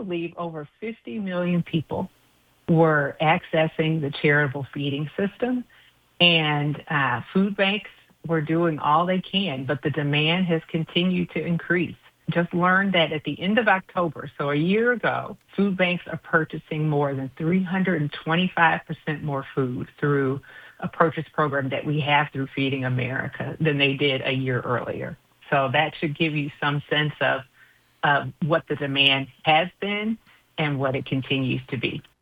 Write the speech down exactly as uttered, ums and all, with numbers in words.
believe over fifty million people were accessing the charitable feeding system, and uh, food banks were doing all they can, but the demand has continued to increase. Just learned that at the end of October, so a year ago, food banks are purchasing more than three hundred twenty-five percent more food through a purchase program that we have through Feeding America than they did a year earlier. So that should give you some sense of, of what the demand has been and what it continues to be.